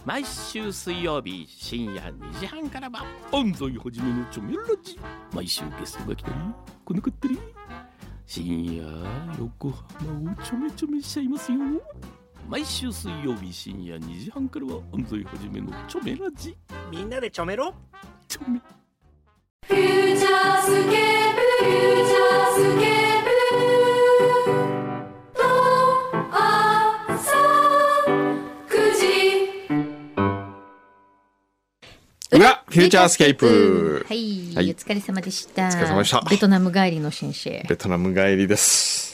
毎週水曜日深夜2時半からは安西はじめのチョメラジ。毎週ゲストが来たり来なかったり、深夜横浜をちょめちょめしちゃいますよ。毎週水曜日深夜2時半からは安西はじめのチョメラジ。 みんなでちょめろ。 チョメフューチャースケープ、フューチャースケープと朝9時裏フューチャースケープ。 はい、 はい、 お疲れ様でした。 お疲れ様でした。 ベトナム帰りの先生。 ベトナム帰りです。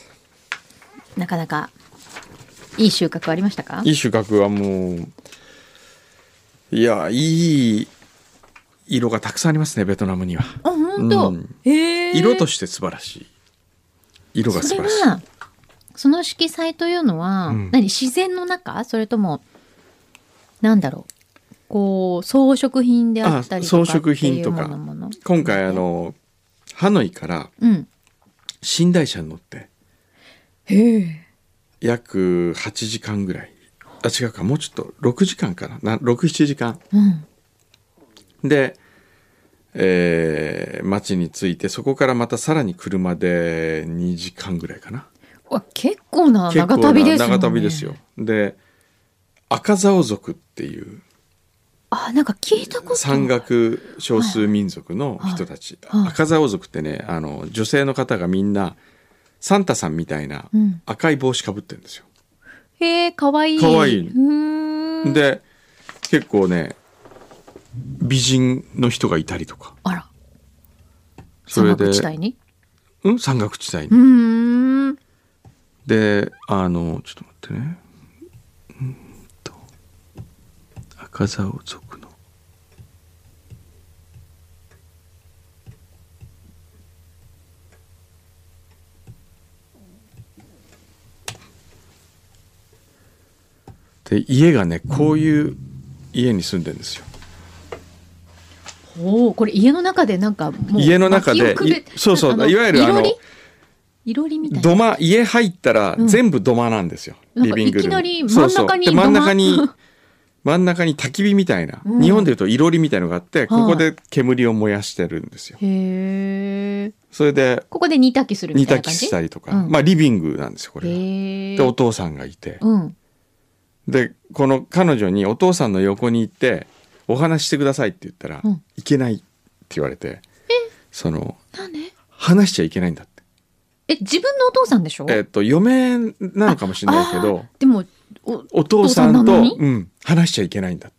なかなかいい収穫ありましたか？ いい収穫はもう、いや、いい色がたくさんありますね、ベトナムには。 あ、本当、 うん、 へー。 色として素晴らしい。色が素晴らしい。 その色彩というのは、何、自然の中？それともなんだろう、こう装飾品であったりとかっていうもの。装飾品とか。今回ハノイから寝台車に乗って、約8時間ぐらい、あ、違うか、もうちょっと6時間かな、6、7時間、で、町に着いて、そこからまたさらに車で2時間ぐらいかな。 結構な長旅ですよね。 長旅ですよ。で、赤竿族っていう、 なんか聞いたこと。山岳少数民族の人たち、赤竿族ってね、女性の方がみんなサンタさんみたいな赤い帽子かぶってるんですよ。 へえ、かわいい。 かわいい。で、結構ね、美人の人がいたりとか。 あら。 それで山岳地帯に？ 山岳地帯に。で、ちょっと待ってね。赤竿族の。で、家がね、こういう家に住んでるんですよ。 これ家の中でなんかもう家の中で、そうそう、いわゆるいろりみたいな。 土間、家入ったら全部土間なんですよ。リビングルーム。いきなり真ん中に土間。真ん中に焚き火みたいな、日本でいうといろりみたいのがあって、ここで煙を燃やしてるんですよ。それでここで煮炊きするみたいな感じ？ 煮炊きしたりとか、まあリビングなんですよこれは。で、お父さんがいて、で、この彼女にお父さんの横に行ってお話してくださいって言ったら、いけないって言われて、 なんで？ 話しちゃいけないんだって。 自分のお父さんでしょ？ 嫁なのかもしれないけど、 でもお父さんと話しちゃいけないんだって。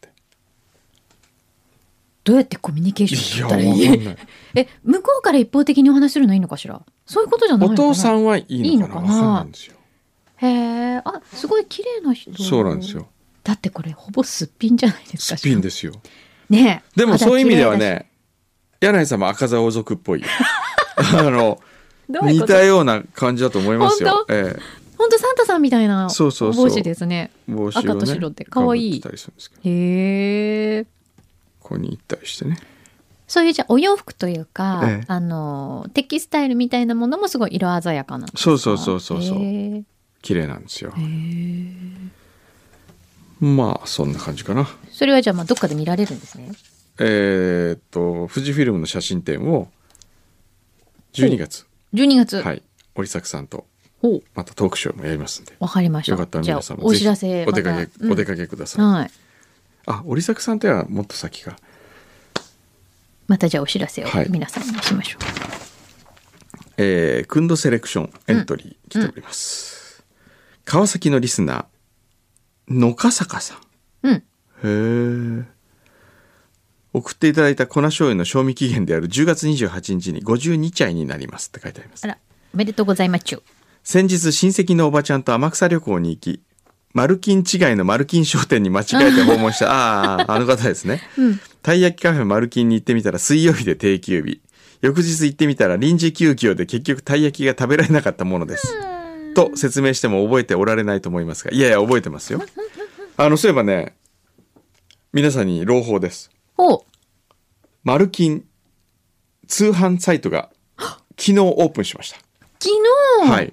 どうやってコミュニケーション取ったらいい？ いや、わかんない。 向こうから一方的にお話するのいいのかしら？そういうことじゃないのかな？ お父さんはいいのかな？わかんないんですよ。 へえ、すごい綺麗な人。 そうなんですよ。 だってこれほぼすっぴんじゃないですか。 すっぴんですよ。 ねえ。 でもそういう意味ではね、柳井さんも赤竿族っぽい。似たような感じだと思いますよ。 本当サンタさんみたいな帽子ですね。 帽子をね、 赤と白って可愛い。へえ。 ここに行ったりしてね。 そういうじゃお洋服というか、テキスタイルみたいなものもすごい色鮮やかなんですか？ そう。綺麗なんですよ。まあそんな感じかな。 それはじゃあどっかで見られるんですね。 富士フィルムの写真展を12月。はい、織作さんとまたトークショーもやりますんで。 わかりました。 よかったら皆さんもお知らせお出かけください。 はい。 織作さんとはもっと先か。 またじゃあお知らせを皆さんにしましょう。クンドセレクションエントリー来ております。川崎のリスナー野笠さん。へえ。送っていただいた粉醤油の賞味期限である10月28日に52チャイになりますって書いてあります。 あら、おめでとうございます。 先日親戚のおばちゃんと天草旅行に行き、マルキン違いのマルキン商店に間違えて訪問したあの方ですね、たい焼きカフェマルキンに行ってみたら水曜日で定休日、翌日行ってみたら臨時休業で結局たい焼きが食べられなかったものですと説明しても覚えておられないと思いますが、いやいや覚えてますよ。そういえばね、皆さんに朗報です。マルキン通販サイトが昨日オープンしました。 昨日？ はい。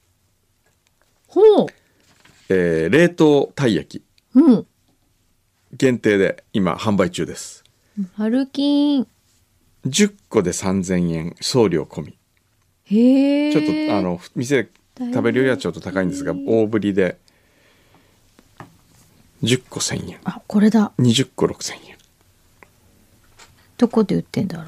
冷凍たい焼き限定で今販売中です。 マルキン 10個で3000円送料込み。 へえ。 ちょっと店で食べるよりはちょっと高いんですが、大ぶりで10個1000円。 あ、これだ。 20個6000円。 どこで売ってんだろう。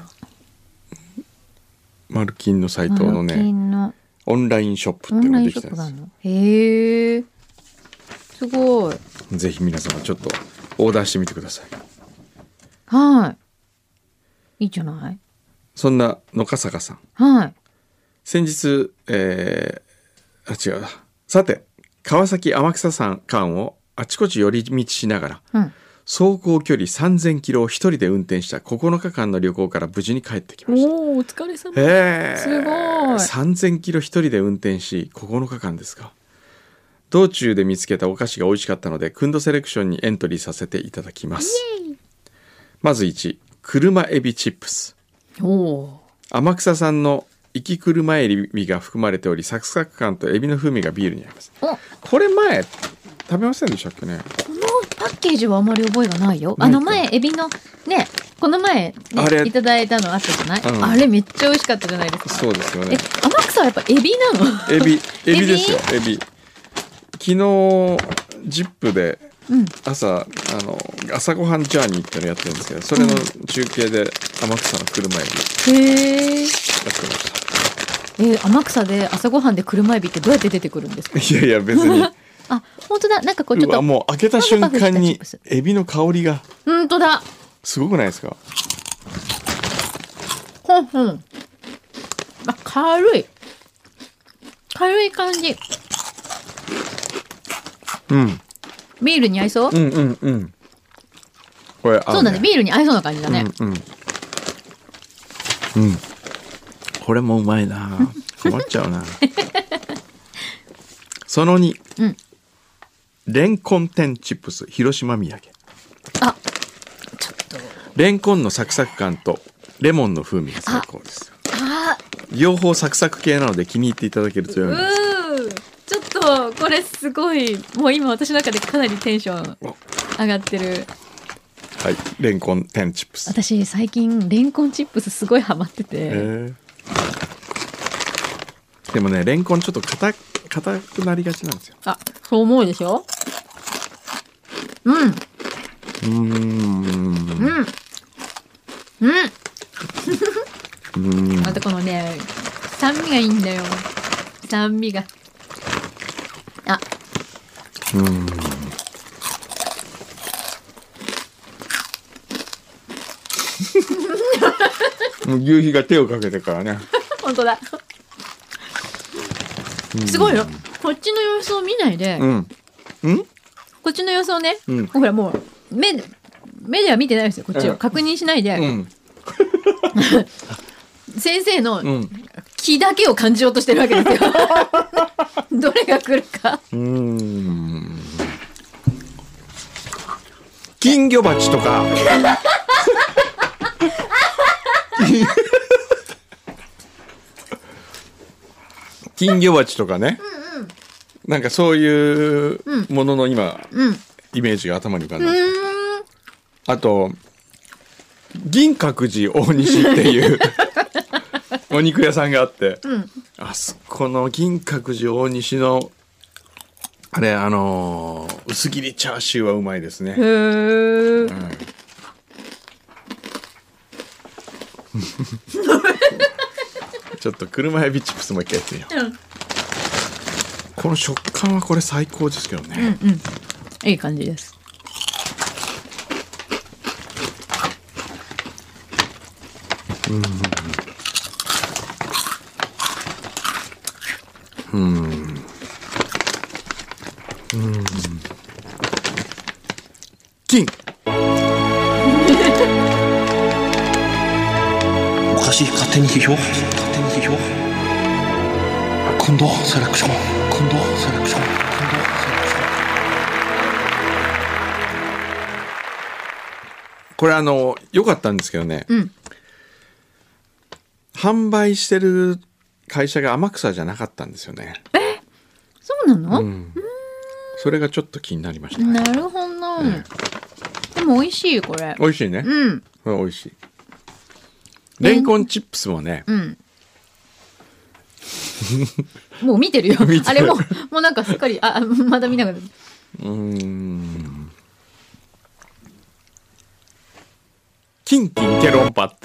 マルキンのサイトのね、オンラインショップっていうのができたんです。 へえ。すごい。 ぜひ皆様ちょっとオーダーしてみてください。 はい。いいじゃない。 そんな野笠坂さん。 はい。 先日、違うな。さて、川崎天草山間をあちこち寄り道しながら、走行距離3000キロを一人で運転した9日間の旅行から無事に帰ってきました。 お疲れ様。すごい。 3000キロ一人で運転し9日間ですか。道中で見つけたお菓子が美味しかったので、クンドセレクションにエントリーさせていただきます。まず1、車エビチップス。天草産の生き車エビが含まれており、サクサク感とエビの風味がビールに合います。これ前食べませんでしたっけね。 このパッケージはあまり覚えがないよ。前エビのね、この前、ね、いただいたのあったじゃない、あれめっちゃ美味しかったじゃないですか。 そうですよね。 天草はやっぱエビなの。エビですよ。エビ。昨日ジップで朝、朝ごはんジャーニーってのやってるんですけど、それの中継で天草の車エビやってました。 天草で朝ごはんで車エビってどうやって出てくるんですか。 いやいや別にあ、本当だ。なんかこうちょっともう開けた瞬間にエビの香りが本当だ。 すごくないですか。 軽い感じ。ビールに合いそう。これそうだね。ビールに合いそうな感じだね。 これもうまいな。困っちゃうな。その2、レンコン天チップス広島土産。 あ、ちょっとレンコンのサクサク感とレモンの風味が最高です。両方サクサク系なので気に入っていただけると良いです。 ちょっとこれすごい、もう今私の中でかなりテンション上がってる。 はい、レンコン天チップス。 私最近レンコンチップスすごいハマってて。 でもね、レンコンちょっと硬くなりがちなんですよ。 あ、そう思うでしょ。またこのね、酸味がいいんだよ。酸味が。 もう牛皮が手をかけてからね。 本当だ。すごいよ。こっちの様子を見ないで。こっちの様子をね、ほらもう目では見てないですよ。こっちを確認しないで。先生の気だけを感じようとしてるわけですよ。どれが来るか。 金魚鉢とか。金魚鉢とかね、なんかそういうものの今、イメージが頭に浮かんでます。あと銀閣寺大西っていうお肉屋さんがあって、あそこの銀閣寺大西のあれ薄切りチャーシューはうまいですね。ちょっと車エビチップスもう一回やってみよう。この食感はこれ最高ですけどね。 いい感じです。 金おかしい、勝手に批評、今度セレクション。 これ良かったんですけどね、販売してる会社が天草じゃなかったんですよね。 そうなの？ それがちょっと気になりましたね。 なるほど。でも美味しいこれ。 美味しいね。これ美味しい。レンコンチップスもね。 もう見てるよ。あれもうなんかすっかりまだ見なかった。 キンキンケロンパって。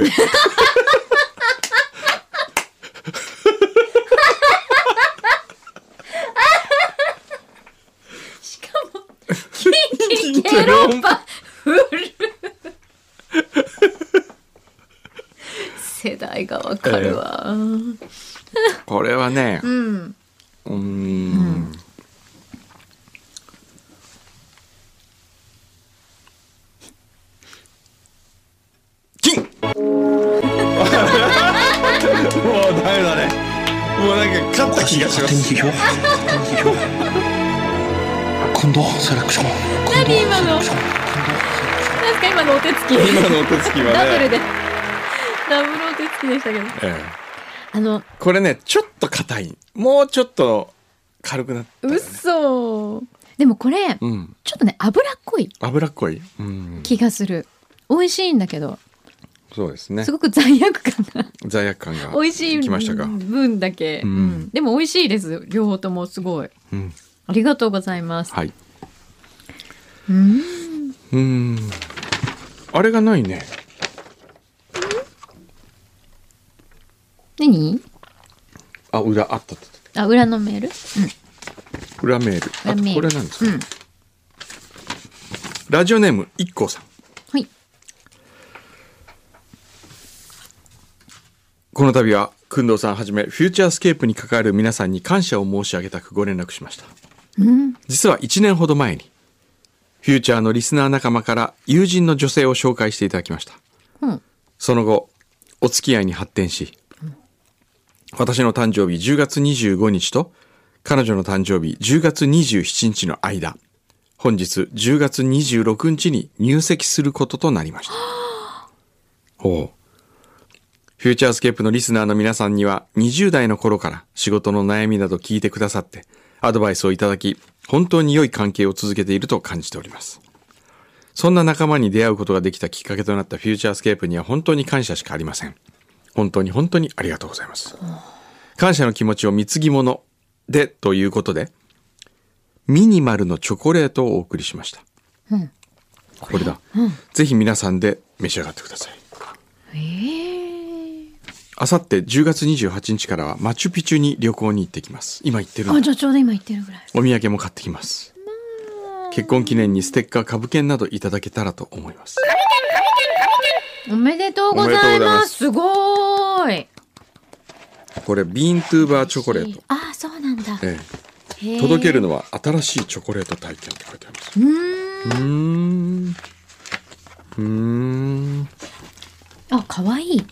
しかもキンキンケロンパフル。世代がわかるわ。 これはね。金もうダメだね。もうなんか勝った気がします。 今度セレクション。 何今の？なんすか今のお手つき。 今のお手つきはね。 ダブルで。ダブルお手つきでしたけど。 これねちょっと硬い。もうちょっと軽くなった、ね。 嘘。でもこれ、ちょっとね脂っこい。 脂っこい。 気がする。美味しいんだけど。 そうですね。 すごく罪悪感が美味しいきましたか。 分だけ、でも美味しいです。両方ともすごい、ありがとうございます。 はい。あれがないね。 何？ 裏あった。 裏のメール？ 裏メール。あとこれなんですか。ラジオネームIKKOさん。 はい。 この度は工藤さんはじめフューチャースケープに関わる皆さんに感謝を申し上げたくご連絡しました。実は1年ほど前にフューチャーのリスナー仲間から友人の女性を紹介していただきました。その後お付き合いに発展し、私の誕生日10月25日と彼女の誕生日10月27日の間、本日10月26日に入籍することとなりました。フューチャースケープのリスナーの皆さんには20代の頃から仕事の悩みなど聞いてくださってアドバイスをいただき、本当に良い関係を続けていると感じております。そんな仲間に出会うことができたきっかけとなったフューチャースケープには本当に感謝しかありません。本当に本当にありがとうございます。感謝の気持ちを貢ぎ物でということでミニマルのチョコレートをお送りしました。これだ、ぜひ皆さんで召し上がってください。あさって10月28日からはマチュピチュに旅行に行ってきます。今行ってる。 じゃあちょうど今行ってるぐらい。 お土産も買ってきます。結婚記念にステッカー株券などいただけたらと思います。 おめでとうございます。すごい。 これビーントゥーバーチョコレート。 そうなんだ。 届けるのは新しいチョコレート体験って書いてあります。 かわいい。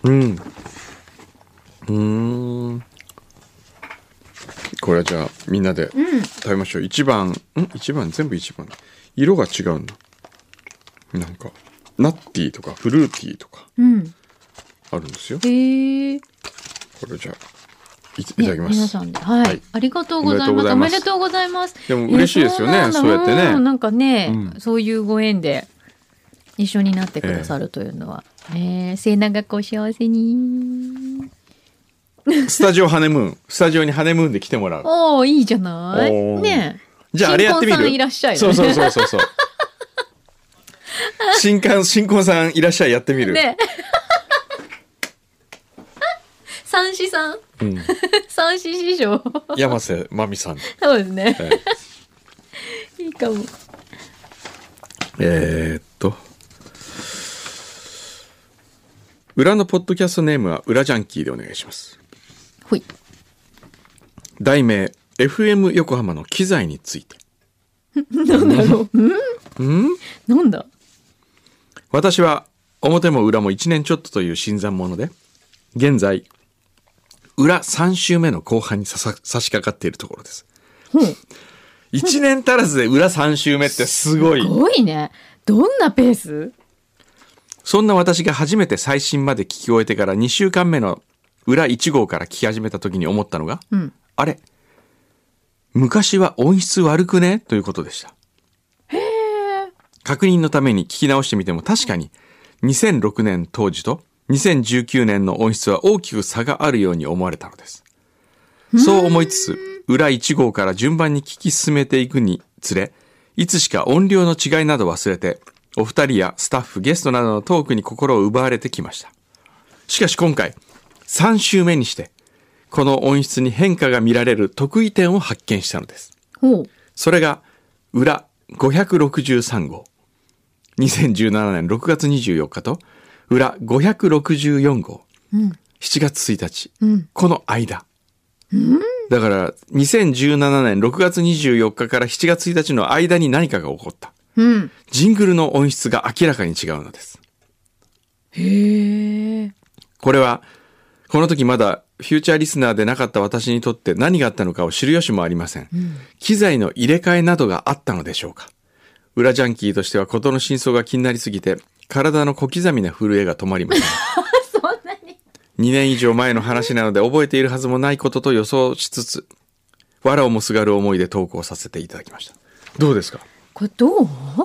これじゃあみんなで食べましょう。1番全部1番。色が違うんだ。なんかナッティーとかフルーティーとかあるんですよ。これじゃあいただきます。 皆さんで、はい、ありがとうございます。おめでとうございます。 でも嬉しいですよね。そうやってね。 なんかね、そういうご縁で一緒になってくださるというのは、末永くお幸せに。 スタジオにハネムーンで来てもらう。 いいじゃない。ね。 じゃああれやってみる。 新婚さんいらっしゃい。 そう。新婚さんいらっしゃいやってみる。 ね。三子さん。三子師匠。 山瀬まみさん。 そうですね。いいかも。 裏のポッドキャストネームは裏ジャンキーでお願いします。 ほい。 題名 FM 横浜の機材について。 なんだろう。なんだ。 私は表も裏も1年ちょっとという新参者で、現在裏3週目の後半に差し掛かっているところです。1年足らずで裏3週目ってすごい。 すごいね。どんなペース？ そんな私が初めて最新まで聞き終えてから2週間目の裏1号から聞き始めた時に思ったのが、あれ昔は音質悪くねということでした。 確認のために聞き直してみても確かに2006年当時と2019年の音質は大きく差があるように思われたのです。そう思いつつ、裏1号から順番に聞き進めていくにつれ、いつしか音量の違いなど忘れて、お二人やスタッフ、ゲストなどのトークに心を奪われてきました。しかし今回、3週目にして、この音質に変化が見られる得意点を発見したのです。それが、裏563号。2017年6月24日と、裏564号。7月1日。この間。だから2017年6月24日から7月1日の間に何かが起こった。ジングルの音質が明らかに違うのです。 へえ。 これはこの時まだフューチャーリスナーでなかった私にとって何があったのかを知る由もありません。機材の入れ替えなどがあったのでしょうか。裏ジャンキーとしては事の真相が気になりすぎて体の小刻みな震えが止まりません。2年以上前の話なので覚えているはずもないことと予想しつつ、藁をもすがる思いで投稿させていただきました。どうですか？ これどう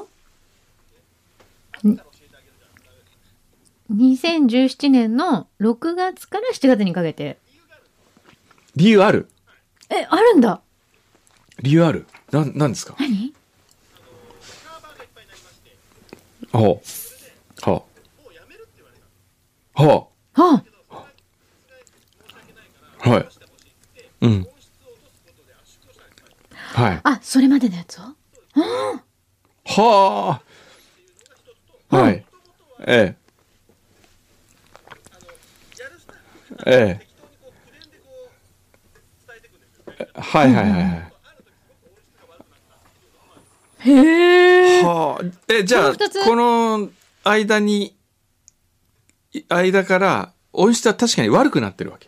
？2017年の6月から7月にかけて。 理由ある？ あるんだ。 理由ある？なんですか？ 何？ はあ。はあ。はあ。 はあ。 はい。うん。はい。 あ、それまでのやつを？ はあ。はい。ええ。ええ。はいはいはいはい。 へえ。 はあ。じゃあこの間から音質は確かに悪くなってるわけ。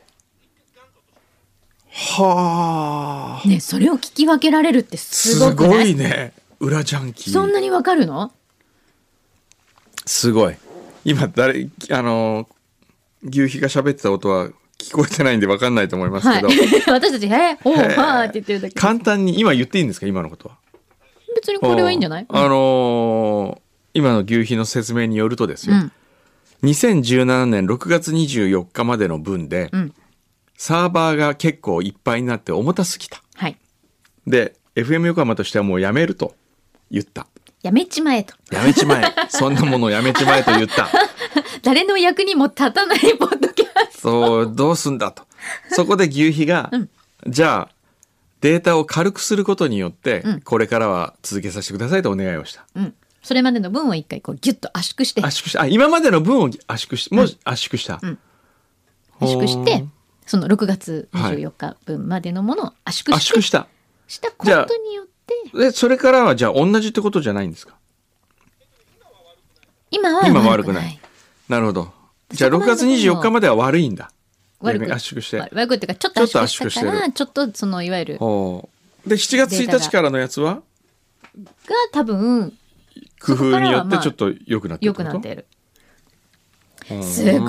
はあ。 ね、それを聞き分けられるってすごくない？ すごいね。裏ジャンキー。 そんなにわかるの？ すごい。今牛皮が喋ってた音は聞こえてないんで分かんないと思いますけど、はい、 私たちほうはーって言ってるだけ。 簡単に今言っていいんですか？今のことは別にこれはいいんじゃない？ 今の牛皮の説明によるとですよ、2017年6月24日までの分で、サーバーが結構いっぱいになって重たすぎた、 はい、 で FM 横浜としてはもうやめると言った。 やめちまえと。 やめちまえ。そんなものやめちまえと言った。 誰の役にも立たないポッドキャスト。 そう、どうすんだと。そこで牛皮が、じゃあデータを軽くすることによって、これからは続けさせてくださいとお願いをした。 それまでの分を一回こうギュッと圧縮して。 今までの分を圧縮し、もう圧縮した。 圧縮して、その6月24日分までのものを圧縮したことによって。 それからはじゃあ同じってことじゃないんですか？ 今は悪くない。 なるほど。じゃあ6月24日までは悪いんだ。 悪く圧縮して。 悪くっていうかちょっと圧縮したからちょっとそのいわゆる。 で7月1日からのやつは？が多分工夫によってちょっと良くなってる。 良くなってる。すごい。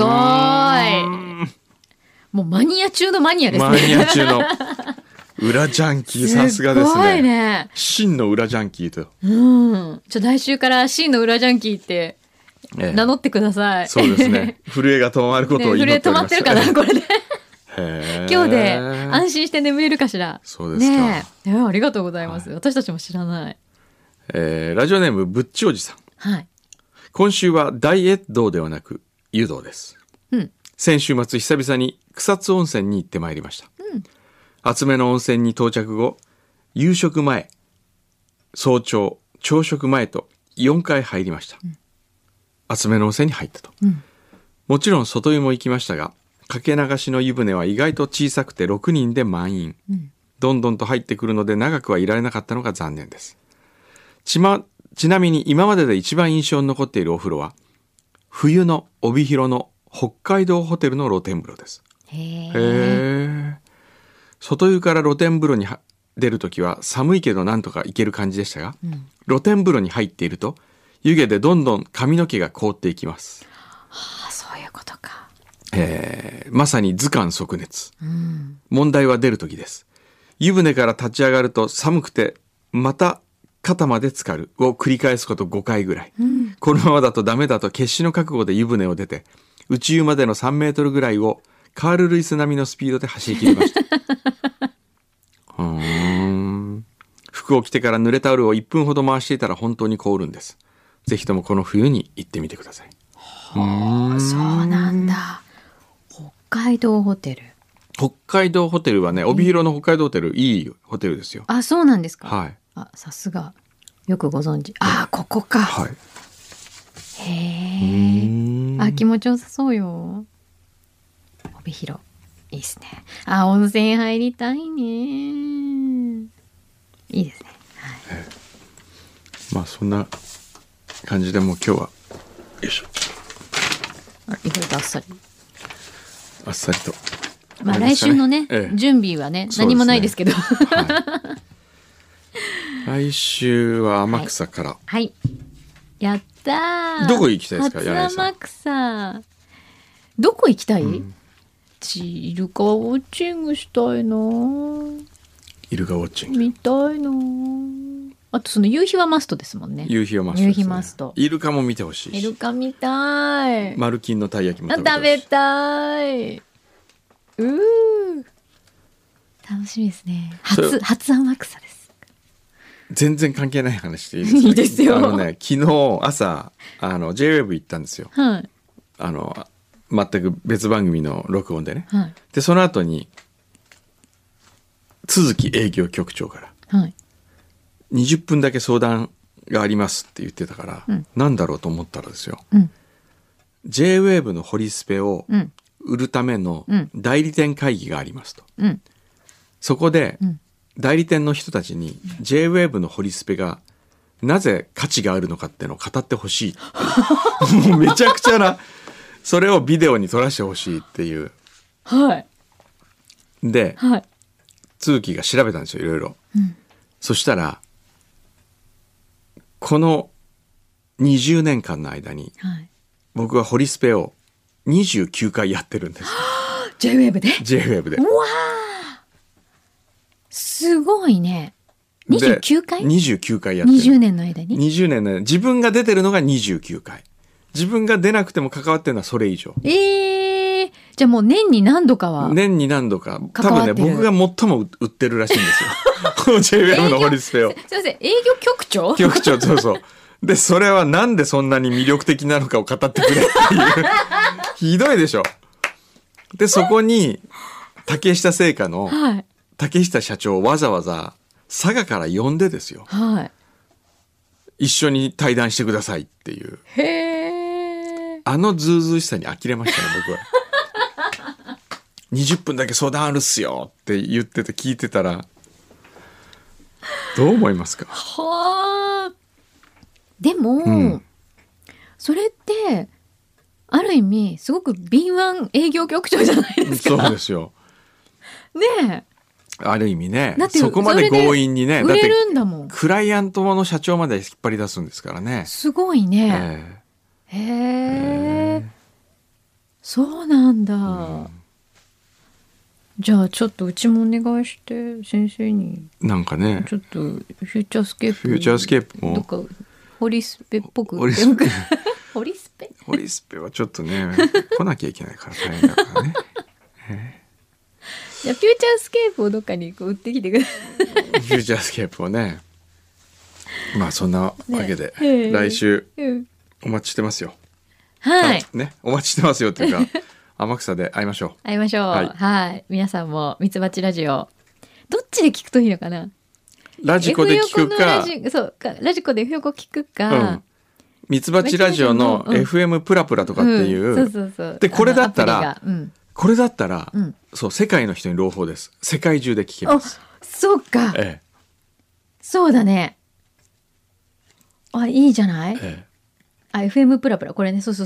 もうマニア中のマニアですね。 マニア中の裏ジャンキー、さすがですね。 すごいね。 真の裏ジャンキーと。 来週から真の裏ジャンキーって名乗ってください。 そうですね。震えが止まることを祈っております。 震え止まってるかなこれで。今日で安心して眠れるかしら。 そうですか。 ありがとうございます。私たちも知らない。 ラジオネームぶっちおじさん。 はい。 今週は大越道ではなく湯道です。先週末久々に草津温泉に行ってまいりました。厚めの温泉に到着後、夕食前、早朝、朝食前と4回入りました。厚めの温泉に入ったと。もちろん外湯も行きましたが、かけ流しの湯船は意外と小さくて6人で満員。どんどんと入ってくるので長くはいられなかったのが残念です。ちなみに今までで一番印象に残っているお風呂は、冬の帯広の北海道ホテルの露天風呂です。へえ。外湯から露天風呂に出るときは寒いけどなんとか行ける感じでしたが、露天風呂に入っていると湯気でどんどん髪の毛が凍っていきます。 そういうことか。 まさに頭寒足熱。問題は出るときです。湯船から立ち上がると寒くてまた肩まで浸かるを繰り返すこと5回ぐらい、このままだとダメだと決死の覚悟で湯船を出て、宇宙までの3メートルぐらいをカール・ルイス並みのスピードで走り切りました服を着てから濡れタオルを1分ほど回していたら本当に凍るんです。ぜひともこの冬に行ってみてください。 そうなんだ。北海道ホテル。 北海道ホテルはね、帯広の北海道ホテル、いいホテルですよ。 あ、そうなんですか。 はい。 あ、さすが。よくご存知。あ、ここか。 はい。 へえ。あ、気持ちよさそうよ。帯広。いいですね。あ、温泉入りたいね。いいですね。はい。 まあそんな感じでもう今日はよいしょ。 意外とあっさり。 あっさりと。 まあ来週のね、準備はね、何もないですけど。 来週は天草から。 はい。やったー。 どこ行きたいですか、 柳井さん。天草。どこ行きたい？イルカウォッチングしたいな。 イルカウォッチング。 見たいな。あとその夕日はマストですもんね。 夕日はマスト、 夕日マスト。 イルカも見てほしいし。 イルカ見たい。 マルキンのたい焼きも食べたい。楽しみですね。初天草です。 全然関係ない話でいいですか？ いいですよ。 昨日朝J-WAVE 行ったんですよ。 はい。 全く別番組の録音でね。 はい。 でその後に都築営業局長から、はい、20分だけ相談がありますって言ってたから、なんだろうと思ったらですよ。J-WAVE のホリスペを売るための代理店会議がありますと。そこで、代理店の人たちに J-WAVE のホリスペがなぜ価値があるのかっていうのを語ってほしいってもうめちゃくちゃなそれをビデオに撮らせてほしいっていう。 はい。 で、はい、都築が調べたんですよ、いろいろ。そしたらこの20年間の間に、はい、僕はホリスペを29回やってるんです。 J-WAVE で？ J-WAVE で。 うわすごいね。29回 ？29回やってる。 20年の間に 20年の間に自分が出てるのが29回。自分が出なくても関わってるのはそれ以上。 じゃあもう年に何度かは。 年に何度か。多分ね、僕が最も売ってるらしいんですよ。この J-WAVE のホリスペを。 すいません、営業局長？ 局長、そうそう。で、それはなんでそんなに魅力的なのかを語ってくれっていう。ひどいでしょ。で、そこに、竹下製菓の、竹下社長をわざわざ佐賀から呼んでですよ。はい。一緒に対談してくださいっていう。 へー。 あのずうずうしさに呆れましたね、僕は。20分だけ相談あるっすよって言ってて聞いてたら、どう思いますか？ はあ。でも、それってある意味すごく敏腕営業局長じゃないですか。 そうですよ。 ねえ。 ある意味ね、そこまで強引にね、 売れるんだもん。 だってクライアントの社長まで引っ張り出すんですからね。 すごいね。へえ。そうなんだ。じゃあちょっとうちもお願いして先生に。なんかね。ちょっとフューチャースケープ。 フューチャースケープも。 どっかホリスペっぽく。ホリスペ。ホリスペ。 ホリスペはちょっとね来なきゃいけないから大変だからね。 じゃあフューチャースケープをどっかに売ってきてください。 フューチャースケープをね。まあそんなわけで、来週お待ちしてますよ。 はい。 ね、お待ちしてますよっていうか。天草で会いましょう。 会いましょう。はい。皆さんもミツバチラジオどっちで聞くといいのかな。 ラジコで聞くか、 そうか、ラジコで F 横聞くか、 ミツバチラジオの FM プラプラとかっていう。 そうそうそう。 でこれだったら、そう世界の人に朗報です。世界中で聞けます。 そうか。そうだね。あ、いいじゃない。FM プラプラこれね、そう。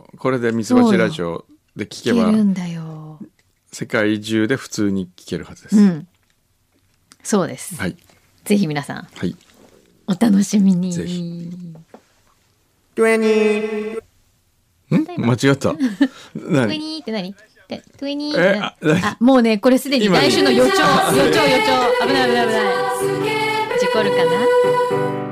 これでミツバチラジオで聞けば聞けるんだよ。 世界中で普通に聞けるはずです。 そうです。 はい。 ぜひ皆さん、 はい、 お楽しみに。 ぜひ。間違った。 何？って何？もうねこれすでに来週の予兆。危ない。自己残るかな。